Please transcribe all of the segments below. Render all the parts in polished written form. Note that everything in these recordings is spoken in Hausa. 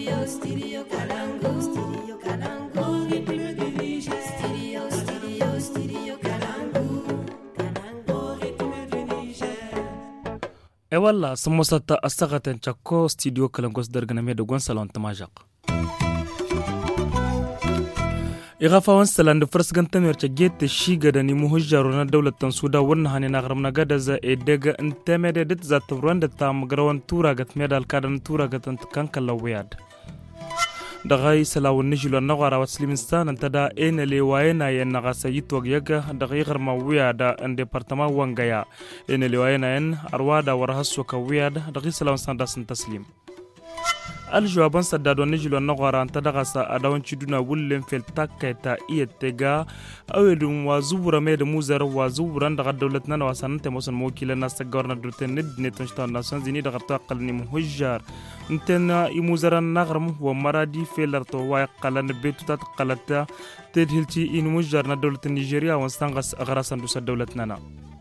E walla sun musata a sakatan cakko studio kalangos darganame da gwan salon tamajak. Igafawan salan da farsgantan yarce gete shiga da nimu hujjaro na daulatan suda wannan hani na garam na gada za e daga intemede dit za ta ruwan da ta magarawan tura ga tmeda alkadan tura ga kankala wiyad. Da gai salawun nijilo na gwara wa slimistan anta da ene le wayena yen na gasa yitwag yaga da gai garma wiyada an departama wangaya ene le wayena yen arwada warhasu ka wiyad da gai salawun sandasin taslim. Aljawaban saddado nijilo na gwara anta da gasa adawanci duna wullen fel takkaita iya tega awedun wa zubura me da muzar wa zuburan daga dawlat na wasanan te mosan mokila na sagawar na dulten ne ton shtan nasan zini daga ta qalni muhajjar intena imuzaran nagram wa maradi felar to wa qalan betu ta qalata tedhilti in mujjar na dawlat Nigeria wa stangas agarasan du sa dawlat nana.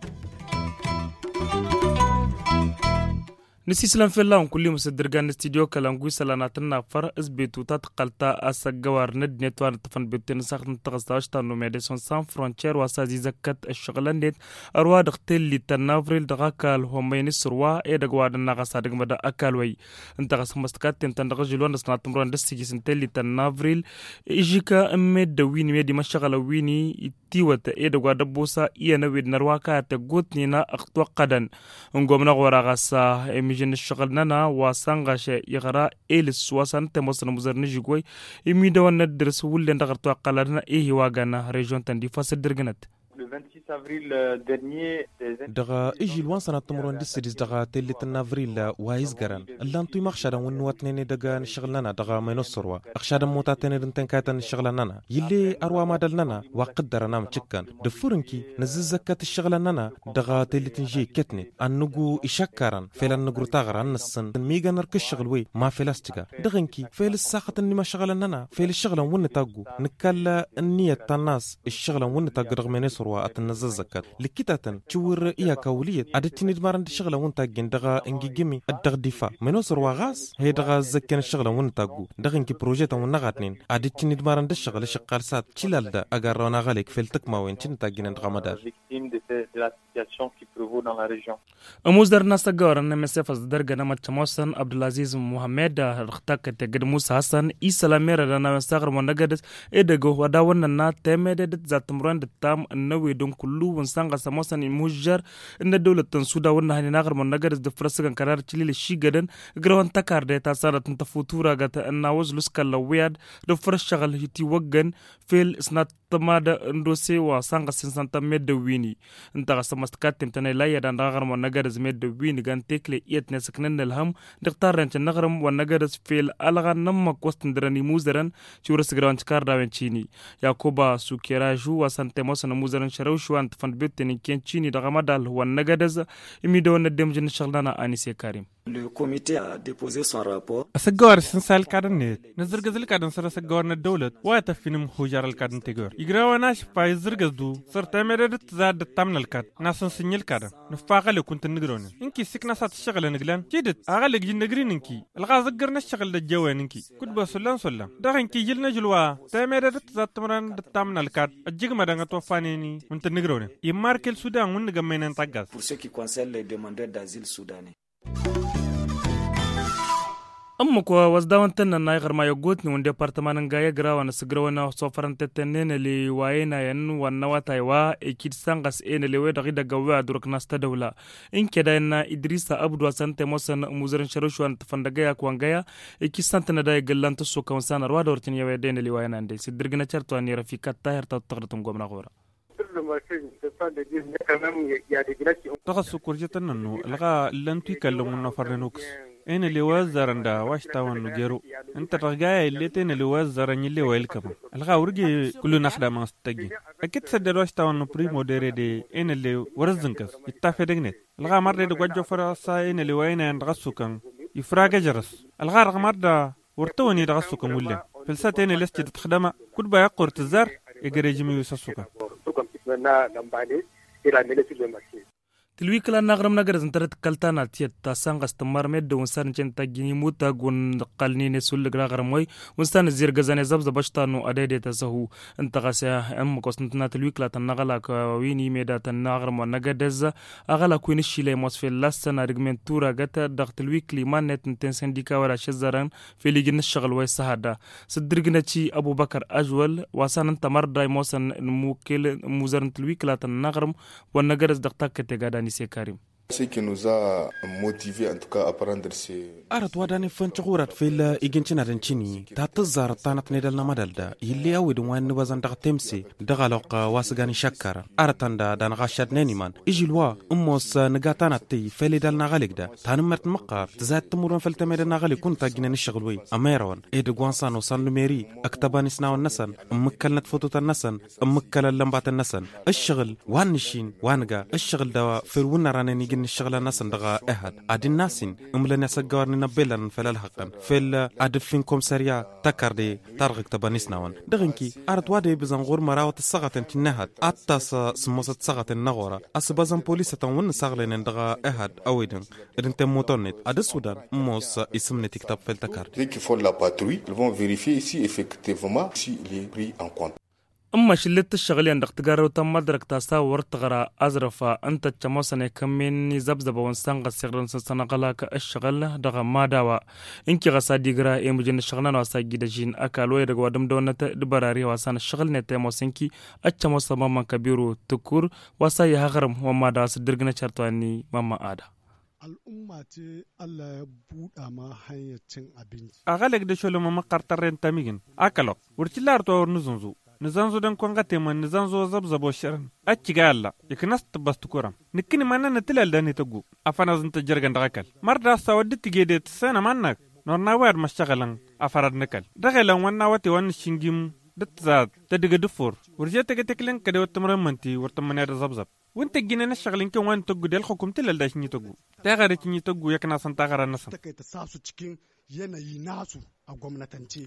نسي سلام في الله كل مصدر كان استديو كلامكوي سلاناتنا فر اسبيتو تتقلتا اسغوار ند نتوان تفن بتن ساخت تغستاش تانو ميديسون سان فرونتير واسازي زكات الشغلان نت اروا دختل لي تنافريل دغاكال همين سروا اي دغواد نغاسا دغمدا اكالوي انت غس مستكات تن دغجلون دسنا تمرون دسيجي سنتل لي تنافريل ايجيكا امد دويني ميدي مشغل ويني تيوت اي دغواد بوسا اي نويد نرواكا تغوتنينا اختوقدن انغومنا غوراغاسا جن الشغل ننا وسانغاش يغرا إلس وسان تموسن مزرني جوي يميدون ندرس ولين دغرتو قلنا إيه واغانا ريجون تندي فاس درغنت دغا ايجي لوان سنة تمرون دي سيريز دغا تيلت نافريل وايز غران اللان توي مخشادا ونواتنيني دغا نشغلنا دغا مينو سروا اخشادا موتاتيني دنتن كايتن شغلنا يلي اروا مادلنا وقدرنا متشكن دفورنكي نززكات الشغلنا دغا تيلت نجي كتني انغو اشكران فيلان نغرو تاغران نسن ميغا نرك الشغل وي ما فيلاستيكا دغنكي فيل الساخه اني ما شغلنا فيل الشغل ون تاغو نكلا النيه الناس الشغل ون تاغ رغم سروا اتنزز زكات لكيتاتن تشور إيا كولية عادتني دمارن الشغلة ونتاجين دغا إنجي جمي الدغدفاع منوصر وغاز هي دغا زكين الشغلة ونتاجو دغا إنكي بروجيت ونغاتنين عادتني دمارن الشغلة شقال سات تشيلال دا أجارونا غاليك في التكما وين تنتاجين دغا مدار أموزدر ناس تجارن مسافة درجة نما تموسن عبد العزيز محمد رختك تجد موسى حسن إسلامير لنا مستغر ونجدت إدغو وداونا نا تمدد ذات مران التام النوي دون كلو ونسانغا سموسن المجر إن الدولة تنسودا ونها نغر منجدت دفرسكن قرار تشيل الشي جدن جروان تكار ديتا صارت نتفوتورا جت أن وزلوس كلاوياد دفرش شغل هتي وجن في سنة تمادا اندوسي وسانغا سنسانتا مدويني انت غسمستكات تمتني لا يدان نغر منجدت مدويني كان تكلي يتنا سكنن الهم دكتور رنش نغرم ونجدت في الألغا نما كوستن دراني موزرن شورس جروان تكار داوينشيني ياكوبا سوكيراجو وسانتموس نموزرن شروشوان تفند بيتني كينشيني دغمدال هو النجدز يميدون الدمجن شغلنا آنيسي كريم. Le comité a déposé son rapport. أسجار سنسال كارنيت نزر جزل كارن سر أسجارنا الدولة واتفينم حجار الكارن تجار يجرا ناش بايزر جزدو صر تمرد تزاد التامن الكار ناسن سنيل كارن نفاقة كنت نجرون إنكي سكنا سات الشغل نجلان جدت أغلق جن نجرين إنكي الغاز جرنا الشغل الجوان إنكي كنت بسولان سولان ده إنكي جلنا جلوا تمرد تزاد تمرن التامن الكار الجيك ما دعنا توفانيني كنت نجرون يمارك السودان ونجمعنا نتاجز. Pour ceux qui concernent les demandeurs d'asile soudanais. أما كوا وزداونتنا نايغر ما يقوتني من ديبارتمان غاية غرا ونسغرونا سوفرن تتنين اللي واينا ين ونواتاي وا اكيد سانغاس ان اللي ودا غيدا غوا درك ناستا دولا ان كدا ان ادريسا ابدو سانت موسن موزرن شروشو ان تفندغيا كوانغيا اكيد سانتنا داي غلانت سو كونسان روا دورتين يويدين اللي واينا اندي سدرغنا تشرتو اني رفيقات طاهر تقدرتم غومنا غورا تخص كورجتنا انه الغا لن تكلمنا فرنوكس إن اللي وزرندا واش تاون نجرو أنت رجاء اللي تين اللي وزرني اللي ويلكم الغا ورجي كله نخدم ما استجي أكيد سدر واش تاون نبري مودير دي إن اللي ورزنكس يتفادقنت الغا مرة دقوجو فراسا إن اللي وين ينغسوكم يفراج جرس الغا رغمردا ورتوني يدغسوكم ولا فلساتين اللي استخدمها كل بقى قرط الزر يجري جميع يسسوكم تلوي كلا نغرم نغرز انترت كلتانا تيت تاسان غستمر مد ونسان جن تاجيني موتا غون قلني نسول غرم وي ونسان زير غزاني زبز بشتانو اديدي تسهو انت غسيا ام كوسنتنا تلوي كلا تنغلا كويني ميدا تنغرم ونغدز اغلا كوين الشيلي موسفيل لاسنا ريغمنت تورا غتا دغت تلوي كليمان نت نتن سنديكا ولا شزران في ليجن الشغل وي سهادا صدرغنتي ابو بكر اجول واسان انت مردا موسن موكل موزرن تلوي كلا تنغرم ونغرز دغتا كتغادا Ce qui nous a motivé en tout cas à prendre ces أرد وداني فنشغورات في الإيجنشنا دنشيني تاتزار تانت ندلنا مدلدا يلي أود وين وزن دغ تمسي دغالوق واسغاني شكر أرتاندا دان غاشد نينيمان إجي الوا أموس نغاتانا تي فيلي دالنا غاليك دا تانمرت مقار تزاد تمورون فلتميدنا غالي كنتا جينا نشغلوي أميرون إيد غوانسانو سان نميري أكتباني سناو النسن أمكالنت فوتوت النسن أمكال اللمبات النسن الشغل وانشين وانغا الشغل دوا فيرونا راني جن الشغل النسن دغا أحد عاد الناسين أملنا سجارني نبيلن فلال حقا فيل أدفينكم سريع تكردي ترغك تبانيسناون دغنكي أرد وادي بزنغور مراوت الصغة تنهد أتاس سموسة صغة النغورة أسبازن بوليسة ون سغلين دغا أحد أويدن إذن تموتونت أد السودان موس اسمني تكتب في التكرد. Ceux qui font la patrouille, ils vont vérifier si effectivement il est pris en compte. أما شلت الشغل عندك تجارة وتم مدرك تساور تغرى أزرفا أنت تجمعنا كمين زبزب ونسان قصيرن سنقلاك الشغل دغا ما دوا إنك غسادي غرا إمجن الشغلنا وساجد جين أكلوا يرجع دم دونة دبراري وسان الشغل نتام وسنكي أتجمع ماما كبيرو تكور وساي هغرم وما داس درجنا شرطاني ماما آدا. al'umma ce Allah ya buɗa ma hanyar cin abinci. A galeg da sholo mama kartarren tamigin. Akalok, wurcilar to nuzunzu. Nuzanzu dan konga teman nuzanzu zabzabo shirin. Aciga Allah, yaknas tabas tukuram. Nikini manna natilal da ne tagu. Afana zunta jirgan da akal. Marda sawaddi tigede tsana mannak. Norna wayar mashagalan afarad nakal. Dagalan wanna wati wan shingim دتزاد تدق دفور ورجعت تكلن كده وتمرمنتي ورتمني رزبزب وانت جينا نشغلين كون وان تقو ديال حكم تلال داش ني تقو تاغرت ني تقو يك ناسن تاغرا ناسن take ta sa su cikin yanayi nasu a gwamnatance.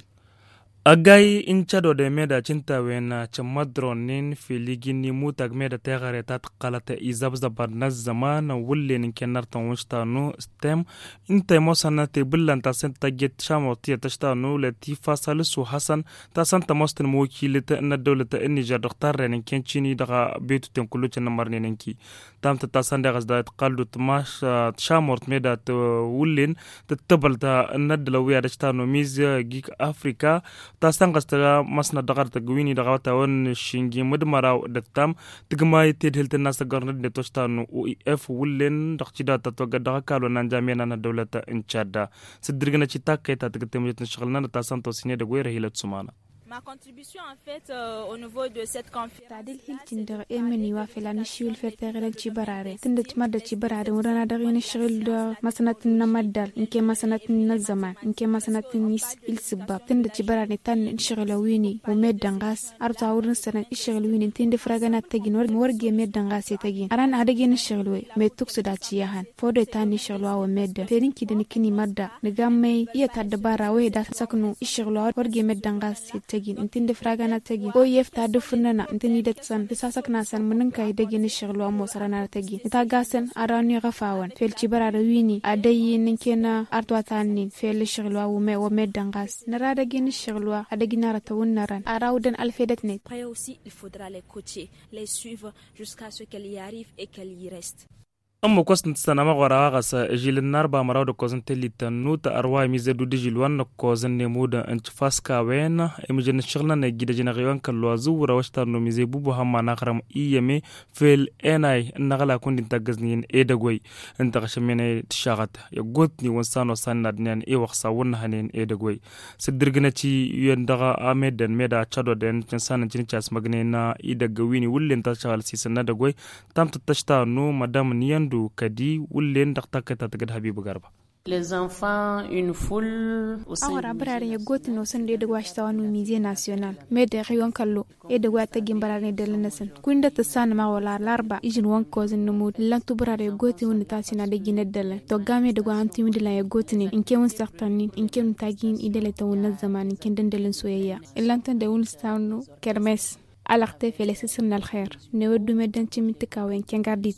Agai inchado de meda cinta wena chamadronin filigini mutag meda tegare tat qalata izabzabar nazzaman wullin kenartan wustanu stem inta mosana te billan ta senta get shamoti tashtanu lati fasalsu hasan ta santa mostan mukilita na dawlata Niger doktar renin kenchini daga betu ten kullu tan marninki tamta ta sanda gasda qaldu tmash shamort meda wullin tabalta nadla wiya tashtanu miz gik Afrika تاسان قستغا مسنا دغرت غويني دغاوتا ون شينغي مدمراو دتام تغماي تيدهلت الناس غرند نتوشتانو او اف ولن دختيدا تتوغا دغكالو نانجامينا نا دولة انشادا سدرغنا تشيتا كيتا تغتمجت نشغلنا تاسان توسيني دغوير هيلت سمانا. Ma contribution en fait au niveau de cette conférence. تعديل هيلتندر إيمني وافلا نشيل فرتغل تشبراري تند تمد تشبراري ورانا دغين الشغل دا مسنة النمدل إنك مسنة النزمان إنك مسنة النيس السباب تند تشبراري تان الشغل ويني ومد دنغاس أربعة ورن سنة الشغل ويني تند فراغنا تجين ورجي مد دنغاس تجين أران أدغين الشغل وي مد تقصد أشياءهن فود تاني الشغل ومد ترين كده نكني مدة نجامي يتدبر ويدا سكنو الشغل ورجي مد دنغاس intinde fragana tagi ko yefta dufunana intini detsan bisasak nasan munanka idagin shiglu amo sarana tagi ita gasen arani gafawan felci barara wini adayi ninkena artwatani fel shiglu awu me o medangas narada gin shiglu adagina ratawunaran arawden alfedatnet. Après aussi il faudra les coacher, les suivre jusqu'à ce qu'elles y arrivent et qu'elles y restent. أما كوسن تستنام غراغس جيل النار بامراود كوزن تلي تنوت أرواي ميزدو ديجيلوان كوزن نمودا انتفاسكا وين إمجن الشغلنا نجد جنغيوان كالوازو وروشتارنو ميزيبوبو هما نغرم إيامي في الاناي النغلا كون انتاقزنين إيداقوي انتاقشمين تشاغت يقوتني وانسانو ساندنين إيوخسا ونهنين إيداقوي سدرغنتي يندغا آميدن ميدا تشادو دين جنسان جنچاس مغنينا إيداقويني ولي انتاشغال سيسنا داقوي تام تتشتانو مدام نيان du kadi wullen dakta kata tagad habibu garba les enfants une foule awara barare ya gotino sande de washta wanu musée national mede riyon kallo e de wata gimbarane de lenasen kunda tasana ma wala larba ijin won kozin no mud lantu barare goti woni tasina de ginedele to game de gwanti mi de la gotini inke won certani inke won tagin idele to won zaman inke dendelen soyaya lantan de won stanu kermes alaqte felicitations الخير نودو مدن تيمتكا وين كان غارديتان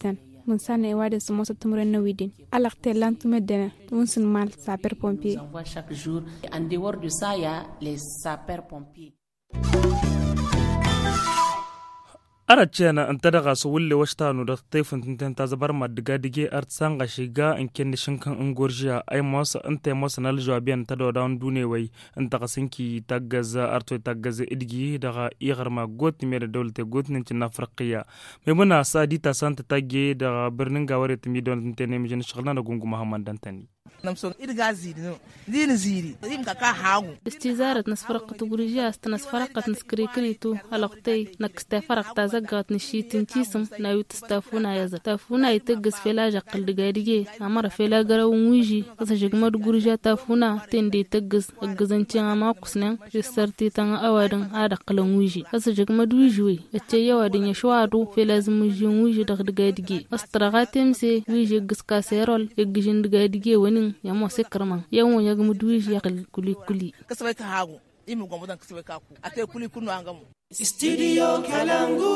mun sana e wade su mosa tumuren na widin alakte lan tumedena mun sun mal sapeur pompier. On voit chaque jour. En dehors de ça, il y a les sapeurs pompiers. aracena anta daga su wulle washtanu da taifin tintin ta zabar madiga dige artsan ga shiga in kenne shinkan in gorjiya ai masa anta masa nal jawabiyan ta da dan dune wai anta kasinki tagaza arto tagaza idgi daga igar ma got me da dawlate got nin na farqiya mai muna sadita santa tagge daga birnin gaware timi don tintene mi jin shaglan da gungu muhammad dantani namson idga ziri no dina ziri dim ka hagu استزارة نسفرقة برجا استنسفرقة نسكريكريتو هلقتي نكستفرقة زقات نشيتين تيسم نايو تستافونا يزا تافونا يتقس فيلا جاقل دقاديجي عمر فيلا قراو ويجي قصجك مد برجا تافونا تندي تقس اقزن تيغا ما قسنين جسرتي تنغ اوادن عادقل ويجي قصجك مد ويجوي اتيا يوادن يشوادو فيلا زمجيون ويجي دق دقاديجي استرغات يمسي ويجي قس كاسيرول يقجن دقاديجي ونين يمو سكرمان يوم يقمد ويجي يقل كلي كلي kasawai ka hagu imi gwamnatin kasawai ka ku akai kuli kunu an gamu studio kalangu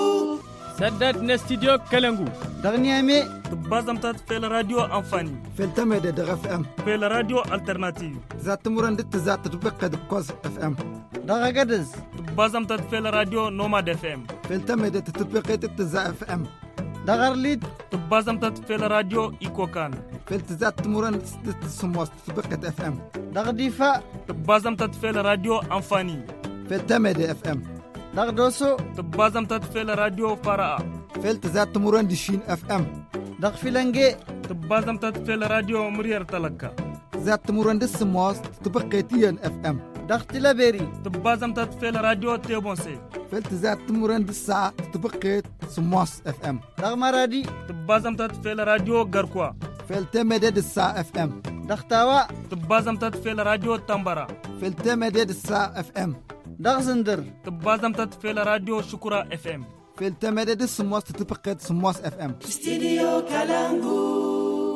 sadat na studio kalangu darniame bazam tat fel radio amfani feltame de fm fel radio alternative zatumuran dit zat tubqa de cos fm daga gadas bazam tat fel radio nomad fm feltame de tubqa de za fm dagarlit bazam tat fel radio ikokan فلتزات تمرن سموس تبقى اف ام دغديفا تبازم تتفيل راديو انفاني فلتمد اف ام دغدوسو تبازم تتفيل راديو فرا فلتزات تمرن دشين اف ام دغفلنجي تبازم تتفيل راديو مرير تلقى زات تمرن دسموس تبقى تيان اف ام دغتلابيري تبازم تتفيل راديو تيبونسي فلتزات تمرن دسا تبقى سموس اف ام دغمرادي تبازم تتفيل راديو غركوا فلتمدد الساعة اف ام دختاوا تبازم تتفيل راديو تمبرا فلتمدد الساعة اف ام دغزندر تبازم تتفيل راديو شكرا اف ام فلتمدد السموس تتبقى سموس اف ام استديو كالانغو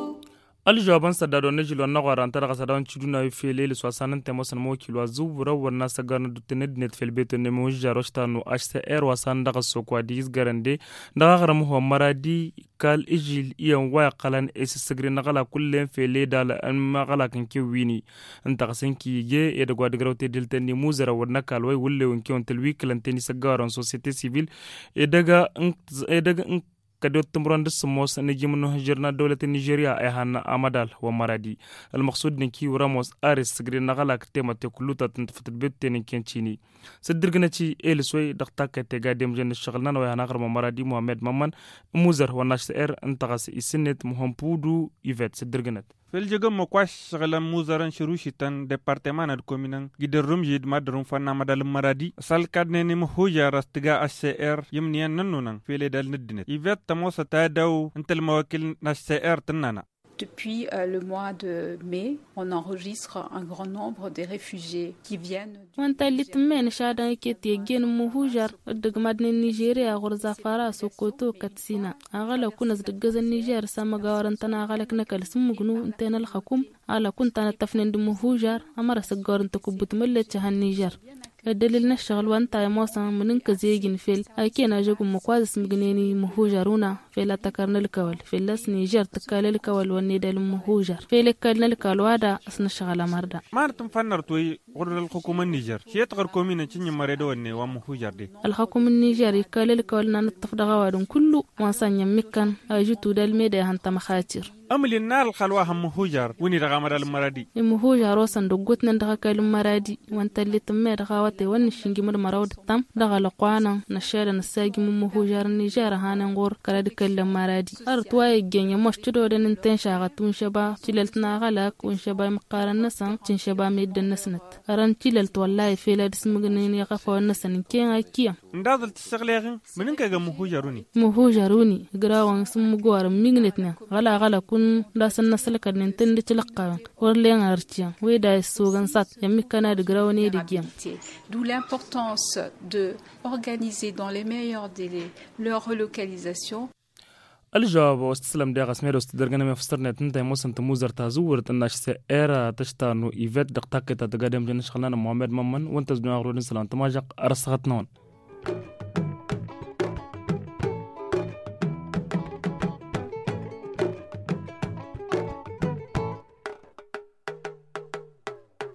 الجوابان سدادو نجلو نغوار انتر غسدان تشدونا في ليل سواسانن تموسن موكيلو زوبرا ورنا سغان دتند نت في البيت نمو جاروشتانو اش سي ار واسان دغ سوكوا ديز غرندي دغرم هو مرادي قال اجيل يوم واقلن اس سغري نغلا كلن في ليدال ان مغلا كنكي ويني انت غسنكي جي ادغوا دغروتي دلتني موزرا ورنا كالوي ولي ونكي تلوي كلنتني سغارون سوسيتي سيفيل ادغا كدو تمرون دسموس نجيمنو هجرنا دولة نيجيريا ايهان امادال ومرادي المقصود نكي وراموس ارس سغري نغلاك تيما تكلوتا تنفتت بيتين كينشيني سدرغناتي السوي دقتاك تيغا ديم جن شغلنا ويهان غرم مرادي محمد ممان موزر وناش ار انتغس اسنت مهمبودو ايفيت سدرغنات فالجوجم مقاش شغلا موزران شروشتان ديبارتمان الكومينان جدر رمجيد مادرون فانا مدال مرادي سال كادنيني مهوجا راستغا HCR يمنيان ننونان في ليدال ندنت ايفيت تموسا تاداو انت الموكل HCR تنانا. Depuis le mois de mai, on enregistre un grand nombre de réfugiés qui viennent وانتاليت من شادان كيتي جين مهوجر دغماد نيجيريا غرزا فارا سوكوتو كاتسينا اغلا كنز دغز النيجر سما غورنتنا غلك نكل سمغنو انتنا الحكوم على كنت انا تفنن مهوجر امر سغورنت كبت ملت النيجر الدليل نشغل وانتا موسى منك زيجين فيل اكينا جوكم مقواز مغنيني مهوجرونا فيلا تكرنا الكول فيلاس نيجر تكال الكول ونيدل مهوجر فيلا كلنا الكول وادا اسن شغله مردا مارتم فنرتوي غور الحكومه النيجر شيت غير كومينا تشني مريدو وني ومهوجر دي الحكومه النيجر يكال الكول نان تفدغا وادن كله وانسان يمكن اجتو دال ميدا هانتا مخاتير أمل النار الخلوة هم مهوجر وني رغم المرادي مهوجر روسن دغوتن دغا المرادي وانت اللي تمي دغاوتي ونشينجي مرود تام دغا لقوانا نشار نساجي مهوجر نيجر هانغور كراد كلم مرادي ارتواي جيني مشتدو دن انتن شاغتون شبا تشللتنا غلاك ونشبا مقارن نسان تشنشبا ميد نسنت اران تشللت والله في لا دسمغنين يقفو نسن كين اكيا ندازل تشغليغن مننكا مهوجروني غراوان سمغور ميغنتنا غلا كون داسن نسلك ننتن تلقا ورلين ارتيا ويدا السوغن سات يمي كانا دغراوني ديجيم. D'où l'importance de organiser dans les meilleurs délais leur relocalisation. الجواب واستسلم داغ اسمير استدرغنا مفسرنا تنتي موسن تموزر تازور تناش سيرا تشتانو ايفيت دقتاك تتقدم جنش خلنا محمد ممن وانت زدنا غرودن سلام تماجق ارسغت نون